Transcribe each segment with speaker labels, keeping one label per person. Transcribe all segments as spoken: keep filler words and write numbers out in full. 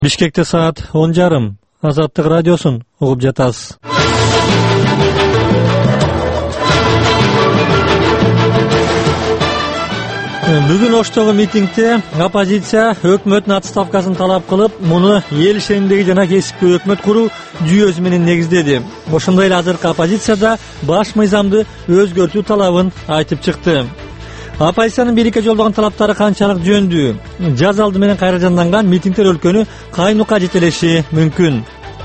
Speaker 1: Бишкекте саат он жарым. Азаттык радиосун угуп жатасыз. Бүгүн Оштогу митингде оппозиция өкмөттүн отставкасын талап кылып, муну эл ишенимдеги жана кесипкөй өкмөт куруу жүйөсү менен негиздеди. Ошондой эле азыркы оппозиция да баш мыйзамды өзгөртүү талабын айтып чыкты. Оппозициянын бийликке жолдогон талаптары канчалык жөндүү? Жаз алды менен кайра жанданган митингдер өлкөнү кайнукка жетелеши мүмкүн.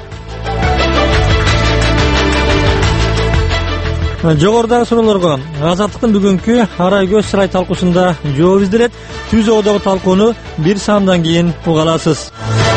Speaker 1: Жогорудагы суроолорго Азаттыктын бүгүнкү арай көз чырай талкуусунда жооп изделет. Түз оодогу талкууну бир саамдан кийин уга аласыз.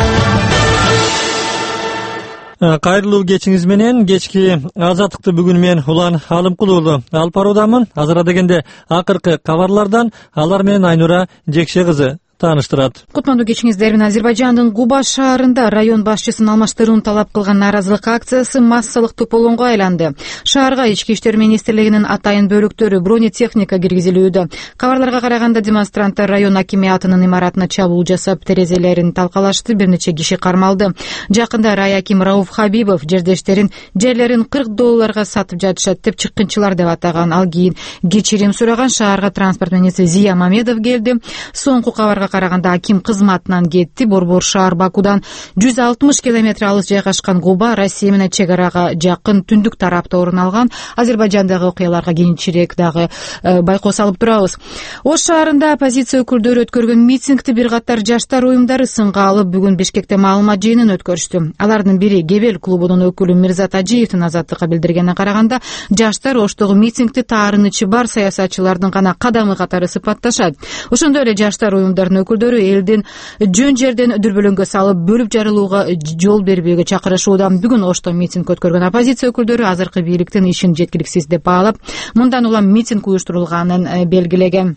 Speaker 1: Кайрылуу кечиңиз менен. Кечки Азаттыкты бүгүн мен Улан Алымкулуулу алып баруудамын. Азыр дегенде акыркы кабарлардан алар менен Айнура Жекше кызы тааныштырат.
Speaker 2: Кутмандуу кечиңиздер менен. Азербайжандын Куба шаарында район башчысын алмаштырууну талап кылган нааразылык акциясы массалык тополоңго айланды. Шаарга Ички иштер министрлигинин атайын бөлүктөрү бронетехника киргизилүүдө. Кабарларга караганда демонстранттар район акимиятынын имаратына чабуул жасап, терезелерин талкалашты, бир нече киши кармалды. Жакында рай аким Рауф Хабибов жердештерин жерлерин кырк долларга сатып жатышат деп чыккынчылар деп атаган. Ал кийин кечирим сураган. Шаарга транспорт министри Зия Мамедов келди. Соңку кабарга караганда аким кызматынан кетти. Борбор шаар Бакудан жүз алтымыш километр алыс жайгашкан Куба Россия менен чек арага жакын түндүк тарапта орун алган. Азербайжандагы окуяларга кийинчерээк дагы э, байкоо салып турабыз. Ош шаарында оппозиция өкүлдөрү өткөргөн митингди бир катар жаштар уюмдары сынга алып, бүгүн Бишкекте маалымат жыйынын өткөрүштү. Алардын бири Гебел клубунун өкүлү Мирзат Ажиевдин Азаттыкка билдиргенине караганда, жаштар Оштогу митингди таарынычы бар саясатчылардын гана кадамы катары сыпатташат. Ошондой эле жаштар уюмдарынын өкүлдөрү элдин жөн жерден дүрбөлөңгө салып, бөлүп жарылууга жол бербөөгө чакырышууда. Бүгүн Ошто митинг өткөргөн оппозиция өкүлдөрү азыркы бийликтин ишин жеткиликсиз деп баалап, мындан улам митинг уюштурулганын белгилеген.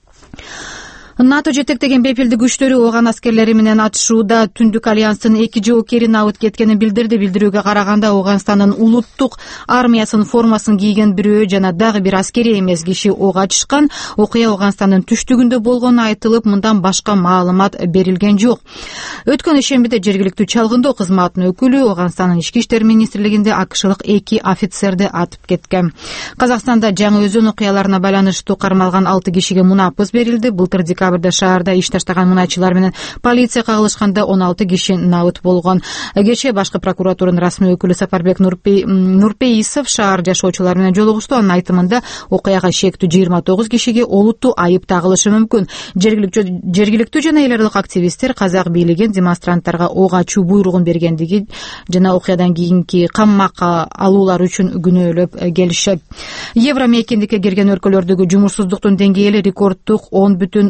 Speaker 2: НАТО жетектеген бепилдик күчтөрү ооган аскерлери менен атышууда Түндүк альянстын эки жоокерин абыт кеткенин билдирди. Билдирүүгө караганда, Ооганстандын улуттук армиясынын формасын кийген бирөө жана дагы бир аскери эмес киши ок ачышкан. Окуя Ооганстандын түштүгүндө болгону айтылып, мындан башка маалымат берилген жок. Өткөн ишембиде жергиликтүү чалгындоо кызматынын өкүлү Ооганстандын ички иштер министрлигинде акшылык эки офицерди атып кеткен. Казакстанда жаңы өзөн окуяларына байланыштуу кармалган алты кишиге мунапыс берилди. Былтыр декабрда шаарда иш таштаган мунайчылар менен полиция кагылышканда он алты киши набыт болгон. Кечээ башкы прокуратуранын расмий өкүлү Сапарбек Нурпейисов шаар жашоочулары менен жолугушту. Анын айтымында, окуяга шектүү жыйырма тогуз кишиге олуттуу айып тагылышы мүмкүн. Жергиликтүү жана эл аралык активисттер казак бийлигин демонстранттарга ок ачуу буйругун бергендиги жана окуядан кийинки камакка алуулар үчүн күнөөлөп келишет. Евро мейкиндикке кирген өлкөлөрдөгү жумушсуздуктун деңгээли рекордтук он бүтүн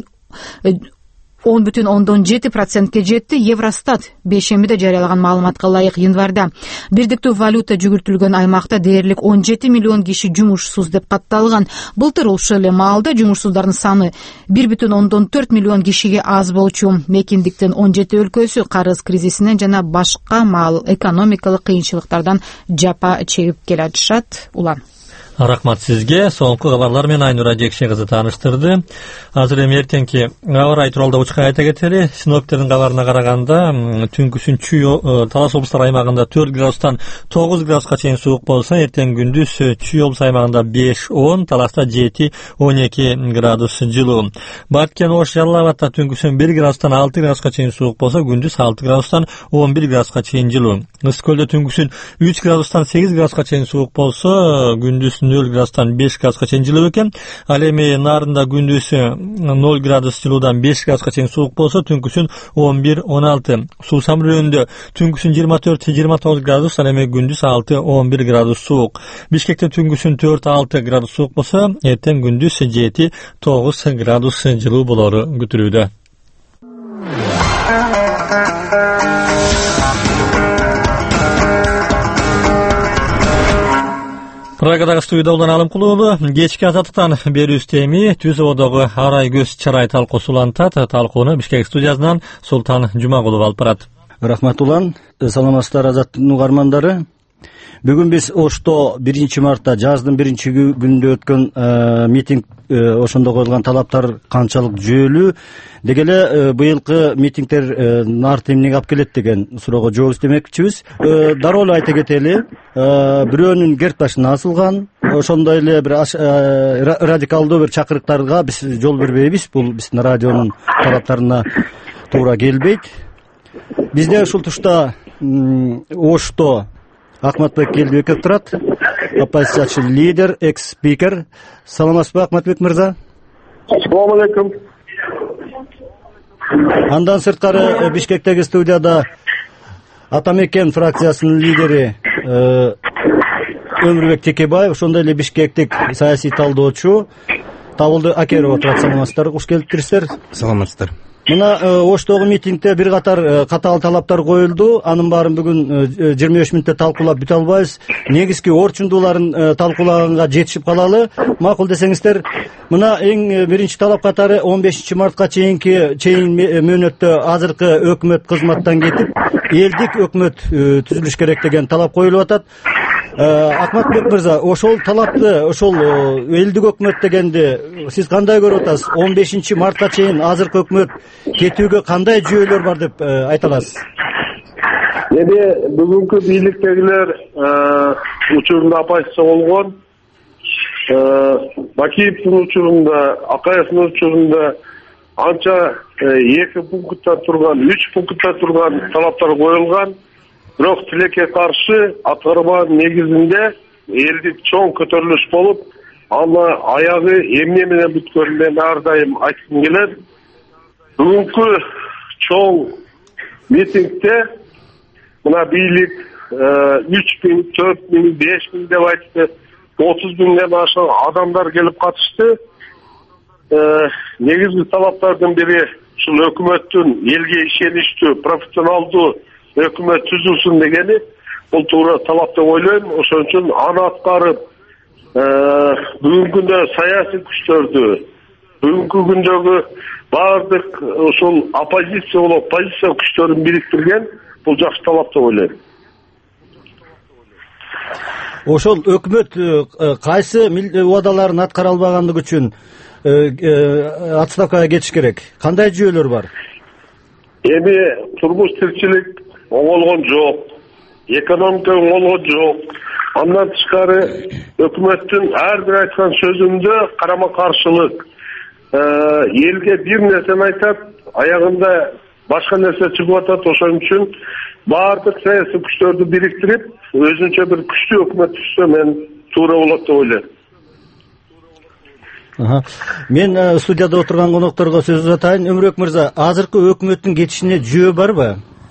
Speaker 2: ондон жети процентке жетти. Евростат бейшембиде жарыялаган маалыматка ылайык январда бирдиктүү валюта жүгүртүлгөн аймакта дээрлик он жети миллион киши жумушсуз деп катталган. Былтыр ушул эле маалда жумушсуздардын саны бир бүтүн ондон төрт миллион кишиге аз болчу. Мейкиндиктин он жети өлкөсү карыз кризисинен жана башка маал экономикалык кыйынчылыктардан жапа чегип келатышат. Улан.
Speaker 1: Рахмат сизге. Соңку кабарлар менен Айнура Жекше кызы тааныштырды. Азыр эми эртеңки аба ырайы тууралуу да учка айта кетели. Синоптиктердин кабарына караганда, түнкүсүн Чүй Талас облустар аймагында төрт градустан тогуз градуска чейин суук болсо, эртең күндүз Чүй облус аймагында беш он, Таласта жети он эки градус жылуу. Баткен Ош Жалал Абадта түнкүсүн бир градустан алты градуска чейин суук болсо, күндүз алты градустан он бир градуска чейин жылуу. Ысык көлдө түнкүсүн үч градустан сегиз градуска чейин суук болсо, күндүз нөл градустан беш градуска чейин жылуу экен. Ал эми Нарында күндүз нөл градус жылуудан беш градуска чейин суук болсо, түнкүсүн он бир он алты. Суу самрөөнүндө түнкүсүн жыйырма төрт жыйырма тогуз градус, ал эми күндүз алты он бир градус суук. Бишкекте түнкүсүн төрт алты градус суук болсо, эртең күндүз жети тогуз градус жылуу болору күтүлүүдө. Прагадагы студияда Улан Алымкулуулу. Кечки Азаттыктан берүүбүз эми Түз оодогу арай көз чырай талкуусу улантат. Талкууну Бишкек студиясынан Султан Жумагулов алып барат.
Speaker 3: Рахмат Улан. Саламатсыздар Азаттыктын угармандары. Бүгүн биз Ошто биринчи мартта жаздын биринчи күнүндө өткөн митинг, ошондо коюлган талаптар канчалык жүйөлүү, деги эле быйылкы митингдер нарты эмнеге алып келет деген суроого жооп издемекчибиз. Дароо эле айта кетели, бирөөнүн керт башына асылган, ошондой эле бир радикалдуу бир чакырыктарга биз жол бербейбиз. Бул биздин радионун талаптарына туура келбейт. Бизде ушул тушта Ошто Акматбек Келдибеков турат, оппозициячы лидер, экс-спикер. Саламатсызбы, Акматбек мырза?
Speaker 4: Ассаламу алейкум.
Speaker 3: Андан сырткары Бишкектеги студияда Атамекен фракциясынын лидери Өмүрбек Текебаев, ошондой эле бишкектик саясий талдоочу Табылды Акерова турат. Саламатсыздар, куш келиптирсиздер.
Speaker 5: Саламатсыздар.
Speaker 3: Мына Оштогу митингде бир катар катаал талаптар коюлду. Анын баарын бүгүн жыйырма беш мүнөттө талкуулап бүтө албайбыз. Негизги орчундууларын талкуулаганга жетишип калалы. Макул десеңиздер, мына эң биринчи талап катары он бешинчи мартка чейинки чейин мөөнөттө азыркы өкмөт кызматтан кетип, элдик өкмөт түзүлүш керек деген талап коюлуп атат. Акматбек мырза, ошол талапты, ошол элдик өкмөт дегенди сиз кандай көрүп атасыз? он бешинчи мартка чейин азыркы өкмөт кетүүгө кандай жүйөлөр бар деп айта аласыз?
Speaker 4: Эми бүгүнкү бийликтегилер учурунда оппозиция болгон, Бакиевдин учурунда, Акаевдин учурунда анча эки пункттан турган, үч пункттан турган талаптар коюлган. Бирок тилекке каршы аткарманын негизинде элдик чоң көтөрүлүш болуп, аны аягы эмне менен бүткөнүн мен ар дайым айткым келет. Бүгүнкү чоң митингде мына бийлик үч миң, төрт миң, беш миң деп айтты, отуз миңден ашык адамдар келип катышты. Негизги талаптардын бири ушул өкмөттүн элге ишеничтүү, профессионалдуу өкмөт түзүлсүн дегени. Бул туура талап деп ойлойм. Ошон үчүн аны аткарып, бүгүнкү күндө саясий күчтөрдү, бүгүнкү күндөгү бардык ушул оппозиция болуп, позиция күчтөрүн бириктирген бул жакшы талап деп ойлойм.
Speaker 3: Ошол өкмөт кайсы убадаларын аткара албагандыгы үчүн отставкага кетиш керек? Кандай жүйөлөр бар?
Speaker 4: Эми турмуш тирчилик оңолгон жок, экономика оңолгон жок. Андан тышкары өкмөттүн ар бир айткан сөзүндө карама каршылык. Элге бир нерсени айтат, аягында башка нерсе чыгып атат. Ошон үчүн бардык саясий күчтөрдү бириктирип, өзүнчө бир күчтүү өкмөт түзсө мен туура болот деп ойлойм.
Speaker 3: Мен студияда отурган конокторго сөз uzatайын. Өмүрбек мырза, азыркы өкмөттүн кетишине жүйө барбы?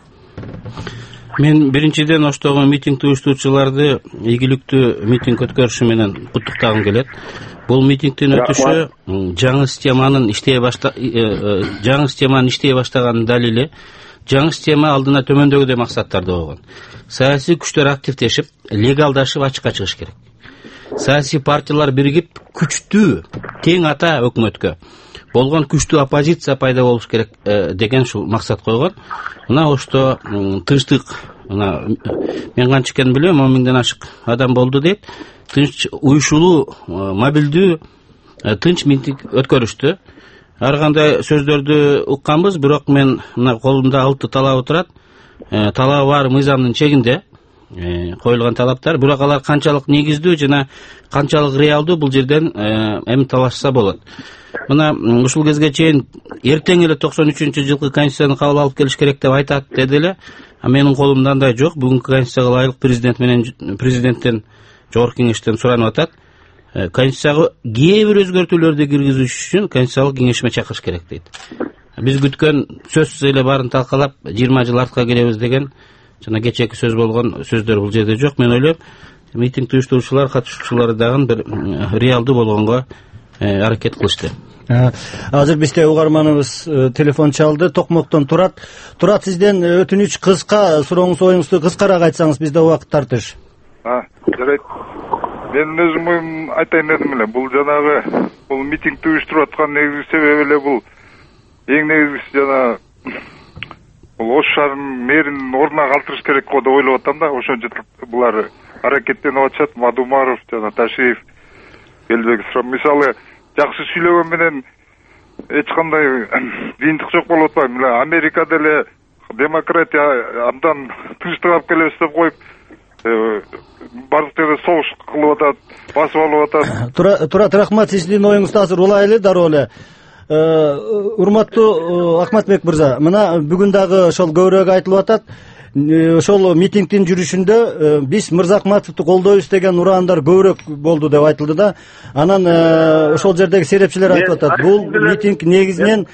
Speaker 5: Мен биринчиден Оштогу митинг уюштуруучуларды ийгиликтүү митинг өткөрүшү менен куттуктагым келет. Бул митингдин өтүшү жаңы системанын иштей башта жаңы системанын иштей баштаганын далили. Жаңы система алдына төмөндөгүдөй максаттарды койгон. Саясий күчтөр активдешип, легалдашып ачыкка чыгыш керек. Саясий партиялар биригип, күчтүү тең ата өкмөткө болгон күчтүү оппозиция пайда болуш керек деген ушул максат койгон. Мына Ошто тынчтык, мына мен канча экенин билбейм, он миңден ашык адам болду дейт. Тынч, уюшулуу, мобилдүү, тынч митинг өткөрүштү. Ар кандай сөздөрдү укканбыз, бирок мен мына колумда алты талабы турат. Талабы бар мыйзамдын чегинде коюлган талаптар, бирок алар канчалык негиздүү жана канчалык реалдуу бул жерден эми талашса болот. Мына ушул кезге чейин эртең эле токсон үчүнчү жылкы конституцияны кабыл алып келиш керек деп айтат деди эле. А менин колумда андай жок. Бүгүнкү конституцияга ылайык президент менен президенттен, жогорку кеңештен суранып атат. Конституцияга кээ бир өзгөртүүлөрдү киргизиш үчүн конституциялык кеңешме чакырыш керек дейт. Биз күткөн сөзсүз эле баарын талкалап жыйырма жыл артка келебиз деген жана кечээки сөз болгон сөздөр бул жерде жок. Мен ойлойм, митинг уюштуруучулар, катышуучулар дагы бир реалдуу болгонго аракет кылышты.
Speaker 3: Азыр бизде угарманыбыз телефон чалды. Токмоктон Турат. Турат, сизден өтүнүч, кыска сурооңуз, оюңузду кыскараак айтсаңыз, бизде убакыт тартыш.
Speaker 6: Жарайт. Мен өзүм оюм айтайын дедим эле. Бул жанагы бул митингди уюштуруп аткан негизги себеби эле бул эң негизгиси жана бул Ош шаарынын мэрин ордуна калтырыш керек го деп ойлоп атам да. Ошон булар аракеттенип атышат. Мадумаров жана Ташиев, Элбеков. Мисалы жакшы сүйлөгөн менен эч кандай кыйынтык жок болуп атпайбы? Мына Америкада эле демократия абдан тынчтык алып келебиз деп коюп, бардык жерде согуш кылып атат, басып алып атат.
Speaker 3: Турат, рахмат, сиздин оюңузду азыр улай эле дароо эле. Урматтуу Акматбек мырза, мына бүгүн дагы ошол көбүрөөк айтылып атат. Ошол митингдин жүрүшүндө биз Мырзакматовду колдойбуз деген ураандар көбүрөөк болду деп айтылды да. Анан ошол жердеги серепчилер айтып атат. Бул митинг негизинен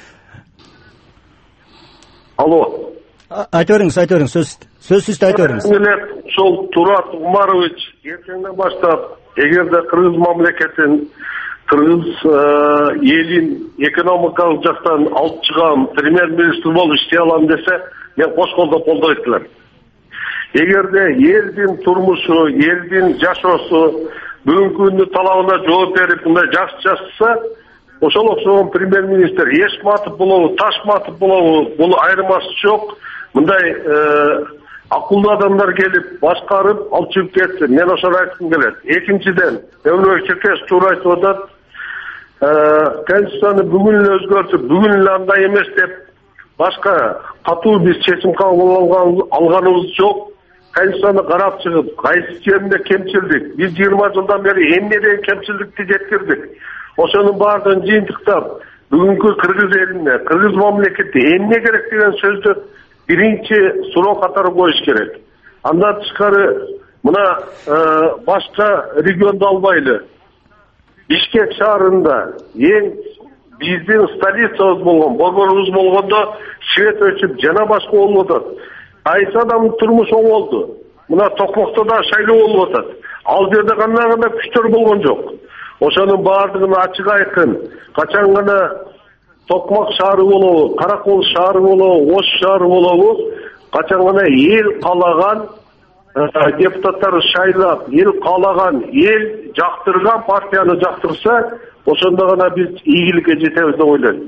Speaker 4: Алло.
Speaker 3: Айта бериңиз, айта бериңиз, сөз сөзсүз айта бериңиз.
Speaker 4: Ошол Турат Умарович эртеңден баштап, эгерде Кыргыз мамлекетин, Кыргыз элин экономикалык жактан алып чыгам, премьер-министр болуп иштей алам десе, мен кош колдоп колдойт элем. Эгерде элдин турмушу, элдин жашоосу бүгүнкү күндүн талабына жооп берип, мындай жакшы жашаса, ошол окшогон премьер-министр Эшматов болобу, Ташматов болобу, бул айырмасы жок. Мындай акылдуу адамдар келип, башкарып, алып чыгып кетти. Мен ошону айткым келет. Экинчиден, Өмүрбек Черкесов туура айтып атат. Конституцияны бүгүн эле өзгөртүп, бүгүн эле андай эмес деп башка катуу биз чечим кабыл алганыбыз жок. Конституцияны карап чыгып, кайсы жеринде кемчилдик, биз жыйырма жылдан бери эмнеден кемчилдикти жеткирдик. Ошонун баардыгын жыйынтыктап, бүгүнкү Кыргыз элине, Кыргыз мамлекетте эмне керек деген сөздү биринчи суроо катары коюш керек. Андан тышкары мына башка регионду албайлы. Бишкек шаарында эң биздин столицабыз болгон, борборубуз болгондо свет өчүп, жана башка болуп атат. Кайсы адамдын турмушу оңолду? Мына Токмокто да шайлоо болуп атат. Ал жерде кандай гана күчтөр болгон жок. Ошонун баардыгын ачык айкын, качан гана Токмак шаары болобу, Каракол шаары болобу, Ош шаары болобу, качан гана эл каалаган депутаттарды шайлап, эл каалаган, эл жактырган партияны жактырса, ошондо гана биз ийгиликке жетебиз деп ойлойм.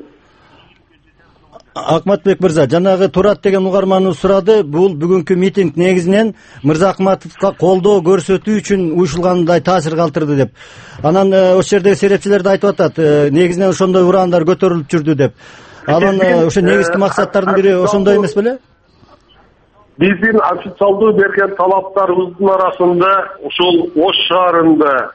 Speaker 3: Акматбек мырза, жанагы Турат деген угарманыбыз сурады. Бул бүгүнкү митинг негизинен Мырзакматовго колдоо көрсөтүү үчүн уюшулгандай таасир калтырды деп. Анан ошол жердеги серепчилер да айтып атат, негизинен ошондой ураандар көтөрүлүп жүрдү деп. Анан ошо негизги максаттардын бири ошондой эмес беле?
Speaker 4: Биздин официалдуу берген талаптарыбыздын арасында ушул Ош шаарында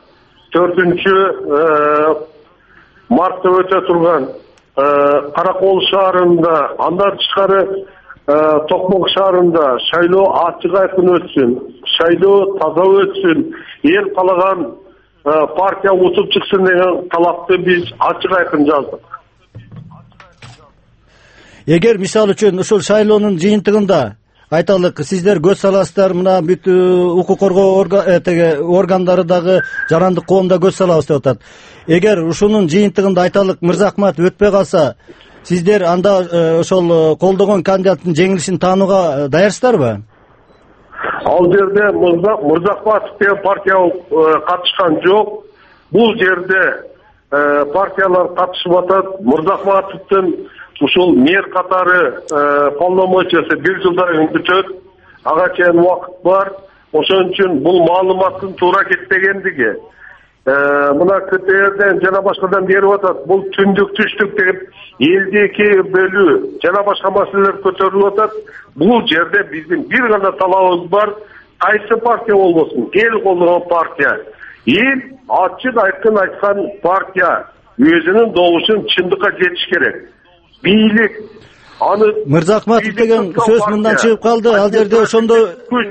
Speaker 4: төртүнчү мартта өтө турган Каракол шаарында, андан тышкары Токмок шаарында шайлоо ачык айкын өтсүн, шайлоо таза өтсүн, эл каалаган партия утуп чыксын деген талапты биз ачык айкын жаздык.
Speaker 3: Эгер мисалы үчүн ушул шайлоонун жыйынтыгында айталык, сиздер көз саласыздар, мына бүт укук коргоо органдары дагы жарандык коомдо көз салабыз деп атат. Эгер ушунун жыйынтыгында айталык Мырзакматов өтпөй калса, сиздер анда ошол колдогон кандидаттын жеңилишин таанууга даярсыздарбы?
Speaker 4: Ал жерде Мырзакматов деген партия катышкан жок. Бул жерде партиялар катышып атат. Мырзакматовдун ушул мэр катары полномочиясы бир жылдан бүтөт. Ага чейин убакыт бар. Ошон үчүн бул маалыматтын туура кетпегендиги, мына КТРден жана башкадан берип атат. Бул түндүк түштүк деп элдеки бөлүү жана башка маселелер көтөрүлүп атат. Бул жерде биздин бир гана талабыбыз бар. Кайсы партия болбосун, эл колдогон партия. Эл ачык айкын айткан партия өзүнүн добушун чындыкка жетиш керек. Бийлик аны
Speaker 3: Мырзакматов деген сөз мындан чыгып калды. Ал жерде ошондой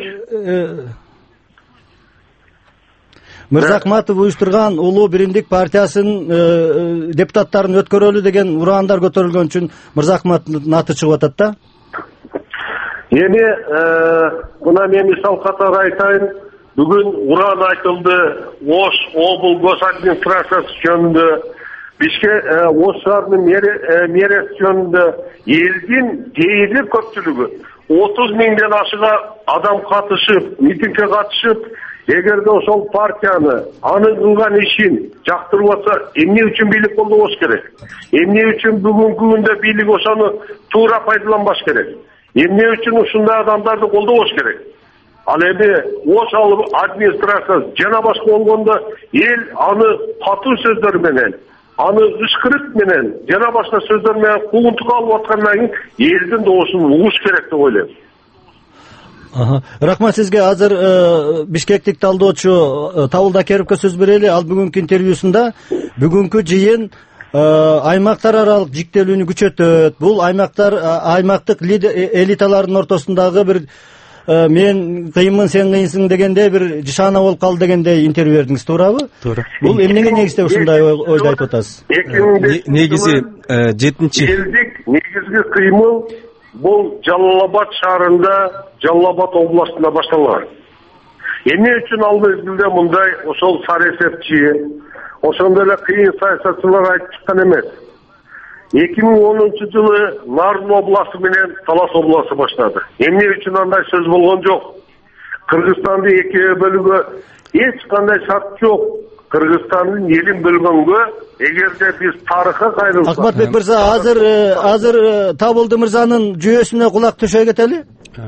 Speaker 3: Мырзакматов уюштурган улуу биримдик партиясынын депутаттарын өткөрөлү деген ураандар көтөрүлгөн үчүн Мырзакматовдун аты чыгып атат да.
Speaker 4: Эми мына мен мисал катары айтайын. Бүгүн ураан айтылды. Ош обул гос администрациясы жөнүндө, Бишкек Ош шаарынын мэриясы жөнүндө элдин дээрлик көпчүлүгү отуз миңден ашыга адам катышып, митингге катышып, эгерде ошол партияны, анын кылган ишин жактырып атса, эмне үчүн бийлик колдобош керек? Эмне үчүн бүгүнкү күндө бийлик ошону туура пайдаланбаш керек? Эмне үчүн ушундай адамдарды колдобош керек? Ал эми ошол администрация жана башка болгондо эл аны катуу сөздөр менен, аны ышкырык менен, жана башка сөздөр менен куугунтукка алып аткандан кийин элдин доосун угуш керек деп ойлойм.
Speaker 3: Рахмат сизге. Азыр бишкектик талдоочу Табыл Дакеровго сөз берели. Ал бүгүнкү интервьюсунда бүгүнкү жыйын аймактар аралык жиктелүүнү күчөтөт. Бул аймактар аймактык элиталардын ортосундагы бир мен кыйынмын, сен кыйынсың дегендей бир жышаана болуп калды дегендей интервью бердиңиз, туурабы? Туура. Бул эмнеге негизде ушундай ойду айтып атасыз?
Speaker 7: Негизи жетинчи
Speaker 4: элдик негизги кыймыл бул Жалал-Абад шаарында, Жалал-Абад областында башталган. Эмне үчүн ал мезгилде мындай ошол саясатчы, ошондой эле кыйын саясатчылар айтып чыккан эмес. эки миң онунчу жылы Нарын областы менен Талас областы баштады. Эмне үчүн андай сөз болгон жок. Кыргызстанды экиге бөлүүгө эч кандай шарт жок. Кыргызстандын элин бөлгөнгө эгерде биз тарыхка кайрылсак.
Speaker 3: Акматбек мырза, азыр азыр Табылды мырзанын жүйөсүнө кулак төшөй кетели.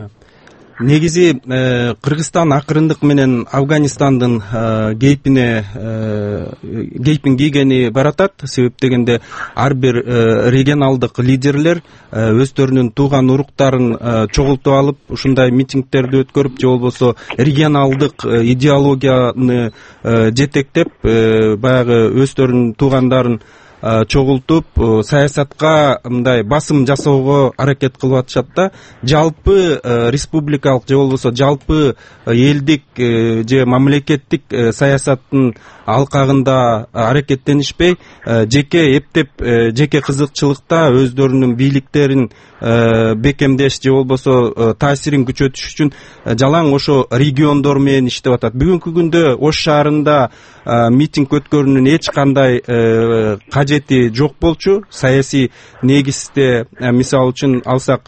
Speaker 7: Негизи Кыргызстан акырындык менен Афганистандын кейпине кейпин кийгени баратат. Себеп дегенде ар бир регионалдык лидерлер өздөрүнүн тууган уруктарын чогултуп алып, ушундай митингтерди өткөрүп, же болбосо регионалдык идеологияны жетектеп, баягы өздөрүнүн туугандарын чогултуп саясатка мындай басым жасоого аракет кылып атышат да. Жалпы республикалык же болбосо жалпы элдик же мамлекеттик саясаттын алкагында аракеттенишпей, жеке эптеп, жеке кызыкчылыкта өздөрүнүн бийликтерин бекемдеш же болбосо таасирин күчөтүш үчүн жалаң ошо региондор менен иштеп атат. Бүгүнкү күндө Ош шаарында митинг өткөрүүнүн эч кандай кажети жок болчу. Саясий негизде мисалы үчүн алсак,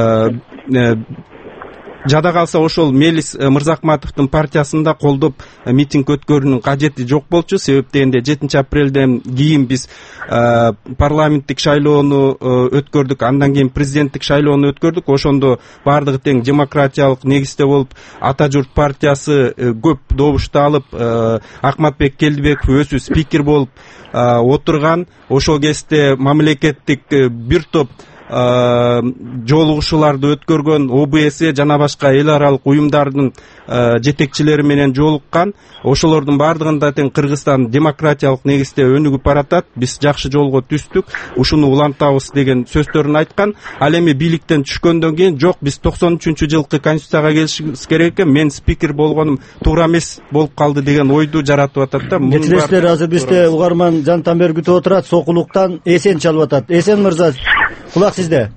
Speaker 7: жада калса ошол Мелис Мырзакматовдун партиясында колдоп митинг өткөрүүнүн кажети жок болчу. Себеп дегенде жетинчи апрелден кийин биз парламенттик шайлоону өткөрдүк, андан кийин президенттик шайлоону өткөрдүк. Ошондо бардыгы тең демократиялык негизде болуп, Ата журт партиясы көп добушту алып, Акматбек Келдибеков өзү спикер болуп отурган. Ошол кезде мамлекеттик бир топ жолугушууларды өткөргөн, О Б С жана башка эл аралык уюмдардын жетекчилери менен жолуккан. Ошолордун бардыгында тең Кыргызстан демократиялык негизде өнүгүп баратат, биз жакшы жолго түстүк, ушуну улантабыз деген сөздөрүн айткан. Ал эми бийликтен түшкөндөн кийин жок, биз токсон үчүнчү жылкы конституцияга келишибиз керек экен, мен спикер болгонум туура эмес болуп калды деген ойду жаратып атат да.
Speaker 3: Кетиресиздер, азыр бизде угарман Жантанбер күтүп отурат, Сокулуктан Эсен чалып атат. Эсен мырза, кулак сизде.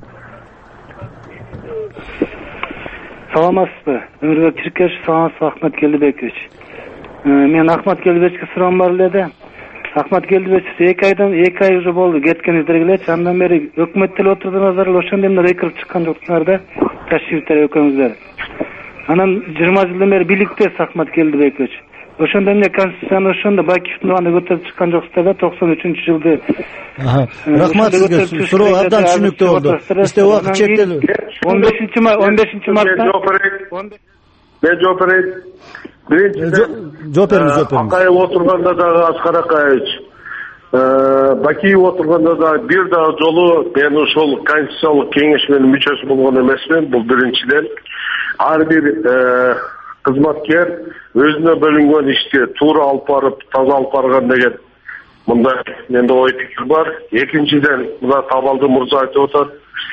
Speaker 8: Саламатсызбы? Өмүрбек Чиркеш, саламатсызбы Ахмат Келдибекович? Мен Ахмат Келдибековичке суроом бар эле. Ахмат Келдибекович эки айдан эки ай уже болду кеткениңиздер келечи. Андан бери өкмөттө эле отурдуңуздар, ошондо эмне рейкирип чыккан жоктуңар да? Ташриптер экөөңүздөр. Анан жыйырма жылдан бери бийликтесиз Ахмат Келдибекович. Ошондо эмне конституцияны ошондо Бакиевдин убагында көтөрүп чыккан жоксуздар да токсон үчүнчү жылды.
Speaker 3: Рахмат сизге. Суроо абдан түшүнүктүү болду. Бизде убакыт чектелүү.
Speaker 8: он бешинчи мартта
Speaker 4: мен жооп берейин. Биринчиден
Speaker 3: жооп бериңиз, жооп бериңиз.
Speaker 4: Акаев отурганда дагы, Аскар Акаевич, Бакиев отурганда дагы бир дагы жолу мен ошол конституциялык кеңешменин мүчөсү болгон эмесмин. Бул биринчиден. Ар бир кызматкер өзүнө бөлүнгөн ишти туура алып барып, таза алып барган деген мындай менде ой пикир бар. Экинчиден, мына Табалды мырза айтып атат,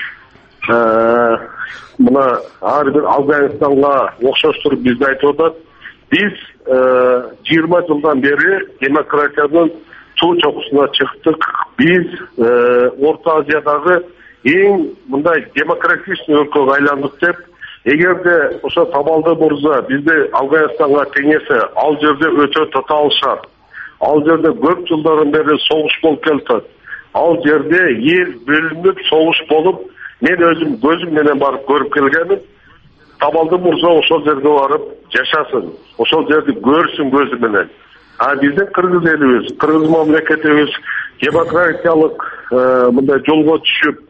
Speaker 4: мына ар бир Афганистанга окшоштуруп бизди айтып атат. Биз жыйырма жылдан бери демократиянын туу чокусуна чыктык. Биз Орто Азиядагы эң мындай демократичный өлкөгө айландык деп. Эгерде ошо Табалды мырза бизди Афганистанга теңесе, ал жерде өтө татаал шаар. Ал жерде көп жылдардан бери согуш болуп келатат. Ал жерде эл бөлүнүп, согуш болуп, мен өзүм көзүм менен барып көрүп келгенмин. Табалды мырза ошол жерге барып жашасын, ошол жерди көрсүн көзү менен. А биздин кыргыз элибиз, кыргыз мамлекетибиз демократиялык мындай жолго түшүп,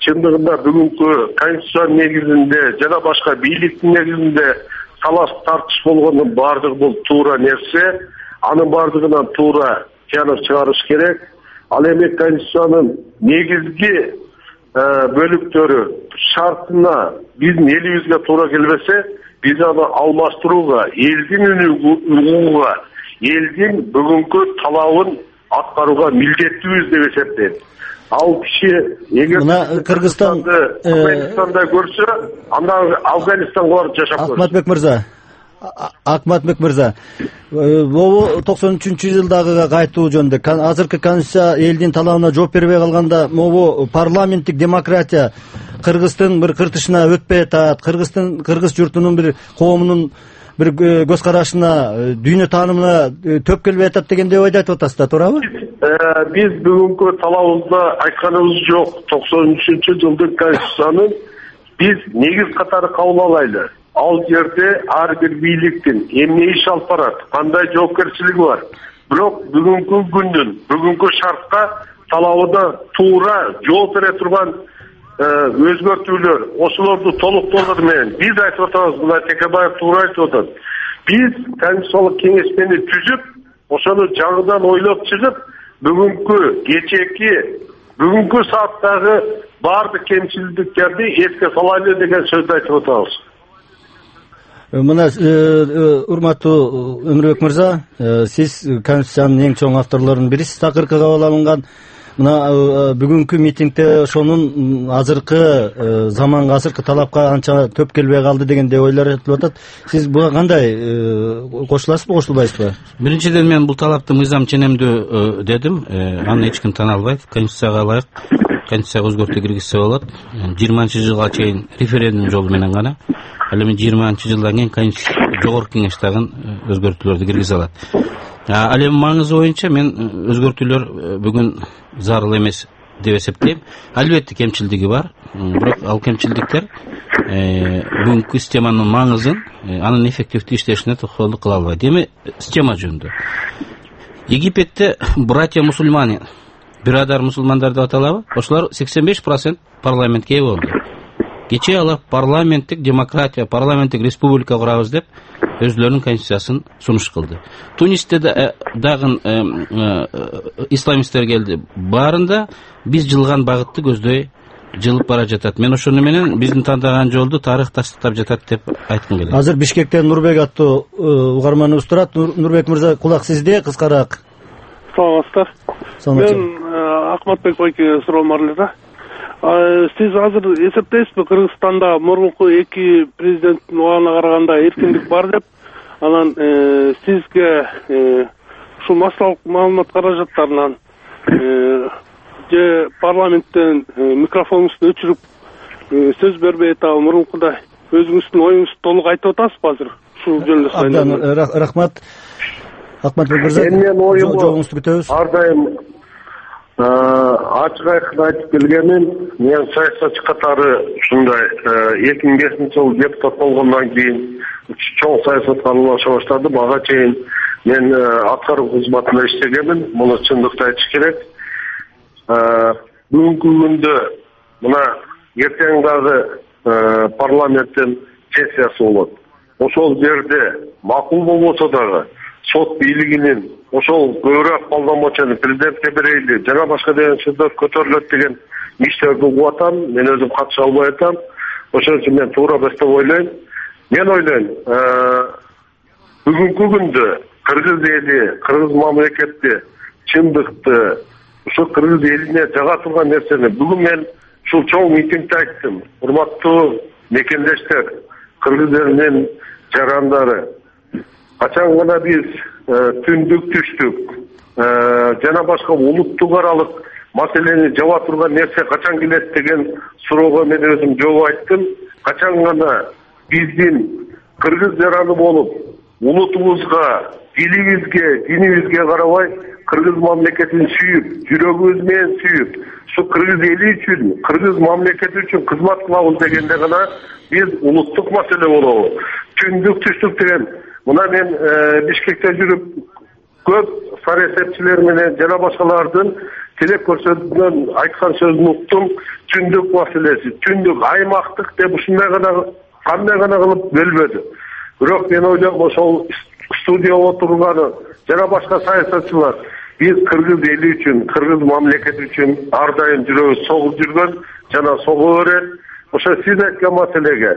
Speaker 4: чындыгында бүгүнкү конституциянын негизинде жана башка бийликтин негизинде талаш тартыш болгондун баардыгы бул туура нерсе. Анын баардыгынан туура чыгарып чыгарыш керек. Ал эми конституциянын негизги бөлүктөрү шартына биздин элибизге туура келбесе, биз аны алмаштырууга, элдин укугуга, элдин бүгүнкү талабын аткарууга милдеттүүбүз деп эсептейм. Ал киши эгер
Speaker 3: Кыргызстанды
Speaker 4: Афганистанда көрсө, анда Афганистанга барып жашап көрсө.
Speaker 3: Акматбек мырза, Акматбек мырза, могу токсон үчүнчү жылдагыга кайтуу жөнүндө азыркы конституция элдин талабына жооп бербей калганда, могу парламенттик демократия Кыргыздын бир кыртышына өтпөй атат, Кыргыздын кыргыз журтунун бир коомунун бир көз карашына, дүйнө таанымына төп келбей атат дегенде ойду айтып атасыз да, туурабы?
Speaker 4: Биз бүгүнкү талабыбызда айтканыбыз жок. токсон үчүнчү жылдын конституциянын биз негиз катары кабыл алайлы. Ал жерде ар бир бийликтин эмне иш алып барат, кандай жоопкерчилиги бар. Бирок бүгүнкү күндүн, бүгүнкү шартка талабына туура жооп бере турган өзгөртүүлөр, ошолорду толуктоолор менен биз айтып атабыз, мына Текебаев туура айтып атат. Биз конституциялык кеңешмени түзүп, ошону жаңыдан ойлоп чыгып, бүгүнкү кечээки, бүгүнкү сааттагы баардык кемчилдиктерди эске салайлы деген сөздү айтып атабыз.
Speaker 3: Мына урматтуу Өмүрбек мырза, сиз конституциянын эң чоң авторлорунун бирисиз, акыркы кабыл алынган. Мына бүгүнкү митингде ошонун азыркы заманга, азыркы талапка анча төп келбей калды дегенде ойлор айтылып атат. Сиз буга кандай кошуласызбы, кошулбайсызбы?
Speaker 5: Биринчиден мен бул талапты мыйзам ченемдүү дедим. Аны эч ким тана албайт. Конституцияга ылайык конституцияга өзгөртүү киргизсе болот. жыйырманчы жылга чейин референдум жолу менен гана. Ал эми жыйырманчы жылдан кийин жогорку кеңеш дагы өзгөртүүлөрдү киргизе алат. Ал эми маңызы боюнча мен өзгөртүүлөр бүгүн зарыл эмес деп эсептейм. Албетте кемчилдиги бар, бирок ал кемчилдиктер бүгүнкү системанын маңызын, анын эффективдүү иштешине тоскоолдук кыла албайт. Эми система жөнүндө. Египетте братья мусульмане, бирадар мусулмандар деп аталабы? Ошолор сексен беш процент парламентке ээ болду. Кечээ алар парламенттик демократия, парламенттик республика курабыз деп өзлөрүнүн конституциясын сунуш кылды. Тунисте дагы исламисттер келди. Баарында биз жылган багытты көздөй жылып бара жатат. Мен ошону менен биздин тандаган жолду тарых тастыктап жатат деп айткым келет.
Speaker 3: Азыр Бишкектен Нурбек аттуу угарманыбыз турат. Нурбек мырза, кулак сизде, кыскараак.
Speaker 9: Саламатсыздар. Мен Акматбек байке суроом бар эле да. Сиз азыр эсептейсизби, Кыргызстанда мурунку эки президенттин убагына караганда эркиндик бар деп, анан сизге ушул массалык маалымат каражаттарынан же парламенттен микрофонуңузду өчүрүп сөз бербей атабы, мурункудай өзүңүздүн оюңузду толук айтып атасызбы азыр? Ушул жөнүндө
Speaker 3: сурайм. Рахмат. Акматбек мырза, жоогуңузду күтөбүз.
Speaker 4: Ар дайым ачык айкын айтып келгенмин. Мен саясатчы катары ушундай эки миң бешинчи жылы депутат болгондон кийин чоң саясатка аралаша баштадым. Ага чейин мен аткаруу кызматында иштегенмин. Муну чындыкты айтыш керек. Бүгүнкү күндө мына эртең дагы парламенттин сессиясы болот. Ошол жерде макул болбосо дагы сот бийлигинин ошол көбүрөөк колдонмочону президентке берейли, жана башка деген сөздөр көтөрүлөт деген иштерди угуп атам. Мен өзүм катыша албай атам. Ошон үчүн мен туура эмес деп ойлойм. Мен ойлойм, бүгүнкү күндө кыргыз эли, кыргыз мамлекети чындыкты, ушул кыргыз элине жага турган нерсени бүгүн мен ушул чоң митингде айттым. Урматтуу мекендештер, кыргыз элинин жарандары, качан гана биз түндүк түштүк жана башка улуттук аралык маселени жаба турган нерсе качан келет деген суроого мен өзүм жооп айттым. Качан гана биздин кыргыз жараны болуп, улутубузга, тилибизге, динибизге карабай, кыргыз мамлекетин сүйүп, жүрөгүбүз менен сүйүп, ушу кыргыз эли үчүн, кыргыз мамлекети үчүн кызмат кылабыз дегенде гана биз улуттук маселе болобу. Түндүк түштүк деген, мына мен Бишкекте жүрүп көп саясатчылар менен жана башкалардын тилек көрсөтүлгөн айткан сөзүн уктум. Түндүк маселеси, түндүк аймактык деп ушундай гана кандай гана кылып бөлбөдү. Бирок мен ойлойм ошол студияда отурган жана башка саясатчылар биз кыргыз эли үчүн, кыргыз мамлекети үчүн ар дайым жүрөбүз согуп жүргөн жана сого берет. Ошо сиз айткан маселеге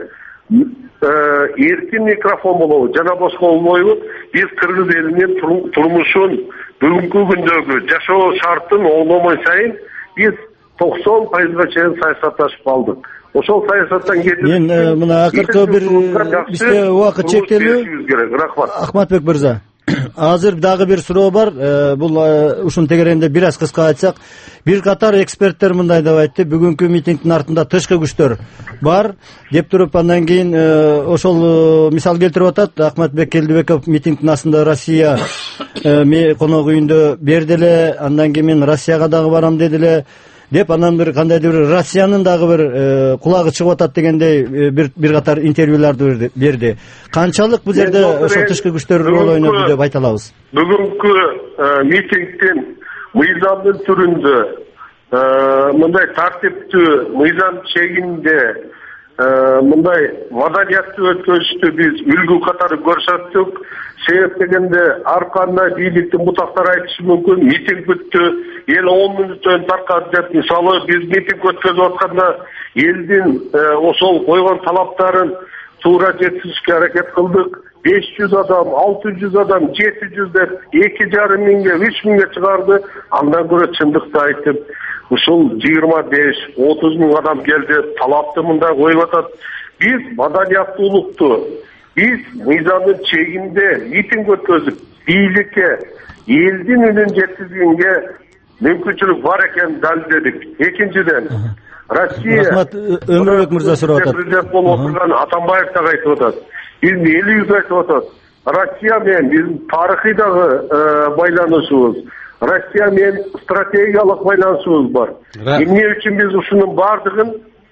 Speaker 4: эркин микрофон болобу жана башка болбойбу? Биз кыргыз элинин турмушун, бүгүнкү күндөгү жашоо шартын оңдомой сайын биз токсон пайызга чейин саясатташып калдык. Ошол саясаттан кетип
Speaker 3: мен мына акыркы бир бизде убакыт чектелүү. Ахматбек мырза, азыр дагы бир суроо бар. Бул ушун тегерегинде бир аз кыска айтсак, бир катар эксперттер мындай деп айтты: бүгүнкү митингдин артында тышкы күчтөр бар деп туруп, андан кийин ошол мисал келтирип атат. Ахматбек Келдибеков митингдин астында Россия конок үйүндө берди эле, андан кийин мен Россияга дагы барам деди эле деп, анан бир кандайдыр бир Россиянын дагы бир кулагы чыгып атат дегендей бир бир катар интервьюларды берди. Канчалык бул жерде ошол тышкы күчтөр роль ойноду деп айта алабыз?
Speaker 4: Бүгүнкү митингдин мыйзамдын түрүндө, мындай тартиптүү мыйзам чегинде мындай маданияттуу өткөрүштү биз үлгү катары көрсөттүк. Себеп дегенде ар кандай бийликтин бутактары айтышы мүмкүн, митинг бүттү, эл он мүнөттөн таркады деп. Мисалы биз митинг өткөзүп атканда элдин ошол койгон талаптарын туура жеткизишке аракет кылдык. беш жүз адам, алты жүз адам, жети жүз деп эки жарым миңге, үч миңге чыгарды. Андан көрө чындыкты айтып, ушул жыйырма беш, отуз миң адам келди, талапты мындай коюп атат. Биз маданияттуулукту, биз мыйзамдын чегинде митинг өткөзүп, бийликке, элдин үнүн жеткизгенге мүмкүнчүлүк бар экенин далилдедик. Экинчиден, Россия
Speaker 3: Өмүрбек мырза сурап атат.
Speaker 4: Президент болуп отурган Атамбаев дагы айтып атат. Биздин элибиз айтып атат. Россия менен биздин тарыхый дагы байланышыбыз, Россия менен стратегиялык байланышыбыз бар. Эмне үчүн биз ушунун бардыгын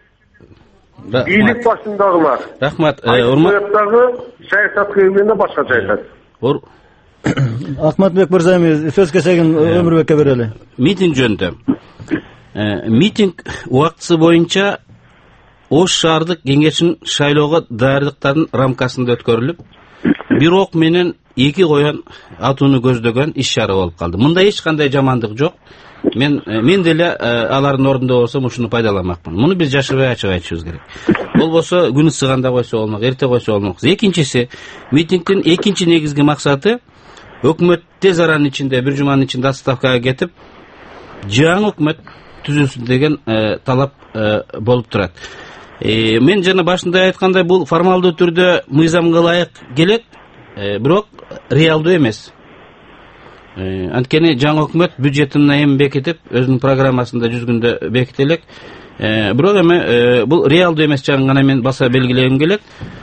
Speaker 4: бийлик башындагылар,
Speaker 5: рахмат,
Speaker 4: урматтагы саясат кызметинде башкача айтат.
Speaker 3: Ахматбек мырза, сөз кезегин Өмүрбекке берели.
Speaker 5: Митинг жөнүндө. Митинг убактысы боюнча Ош шаардык кеңешинин шайлоого даярдыктардын рамкасында өткөрүлүп, бир ок менен эки коян атууну көздөгөн иш-чара болуп калды. Мында эч кандай жамандык жок. Мен мен деле алардын ордунда болсом ушуну пайдаланмакмын. Муну биз жашырбай ачык айтышыбыз керек. Болбосо күн ысыганда койсо болмок, эрте койсо болмок. Экинчиси, митингдин экинчи негизги максаты өкмөт тез аранын ичинде, бир жуманын ичинде отставкага кетип, жаңы өкмөт түзүлсүн деген талап болуп турат. Мен жана башында айткандай, бул формалдуу түрдө мыйзамга ылайык келет, бирок реалдуу эмес. Анткени жаңы өкмөт бюджетин эми бекитип, өзүнүн программасында жүз күндө беките элек. Бирок эми бул реалдуу эмес жагын гана мен баса белгилегим келет.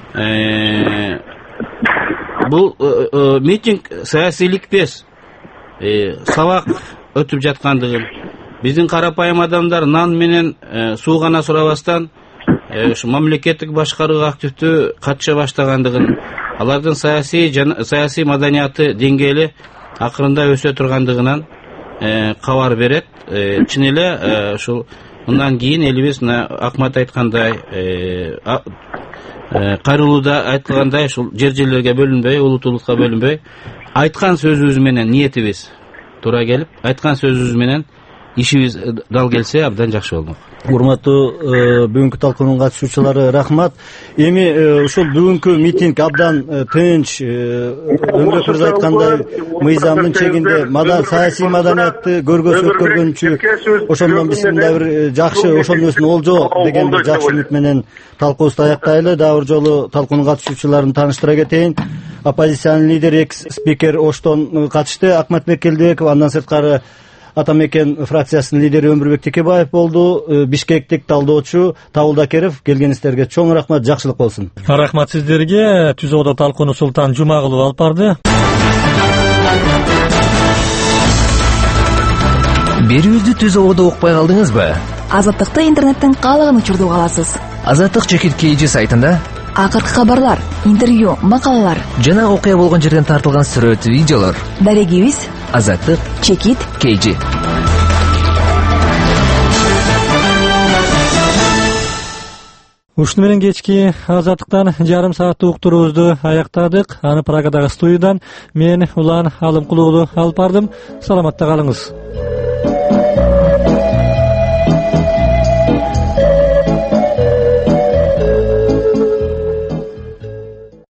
Speaker 5: Бул митинг саясийликпес, сабак өтүп жаткандыгын, биздин карапайым адамдар нан менен суу гана сурабастан ушу мамлекеттик башкарууга активдүү катыша баштагандыгын, алардын саясий саясий маданияты деңгээли акырында өсө тургандыгынан кабар берет. Чын эле ушул мындан кийин элибиз Акмат айткандай, кайрылууда айтылгандай, ушул жер жерлерге бөлүнбөй, улутулукка бөлүнбөй, айткан сөзүбүз менен ниетибиз туура келип, айткан сөзүбүз менен ишибиз дал келсе абдан жакшы болмок.
Speaker 3: Урматтуу бүгүнкү талкуунун катышуучулары, рахмат. Эми ушул бүгүнкү митинг абдан тынч, Өмүрбек мырза айткандай, мыйзамдын чегинде мадан саясий маданиятты көргөзүп өткөргөнчү, ошондон биз мындай бир жакшы, ошонун өзүн олжо деген бир жакшы үмүт менен талкуубузду аяктайлы. Дагы бир жолу талкуунун катышуучуларын тааныштыра кетейин. Оппозициянын лидери, экс спикер Оштон катышты, Акматбек Келдибеков, андан сырткары Атамекен фракциясынын лидери Өмүрбек Текебаев болду. Бишкектик талдоочу Табыл Дакеров, келгениңиздерге чоң рахмат, жакшылык болсун.
Speaker 1: Рахмат сиздерге. Түзөөдө талкууну Султан Жумагулов алып барды.
Speaker 10: Берүүбүздү түзөөдө укпай калдыңызбы?
Speaker 11: Азаттыкты интернеттен каалаган учурда уга аласыз.
Speaker 10: Азаттык чекит кейжи сайтында
Speaker 11: акыркы кабарлар, интервью, макалалар
Speaker 10: жана окуя болгон жерден тартылган сүрөт, видеолор.
Speaker 11: Дарегибиз
Speaker 10: Азаттык
Speaker 11: чекит
Speaker 10: кейжи.
Speaker 1: Ушуну менен кечки Азаттыктан жарым сааттык уктуруубузду аяктадык. Аны Прагадагы студиядан мен Улан Алымкулуулу алып бардым. Саламатта калыңыз.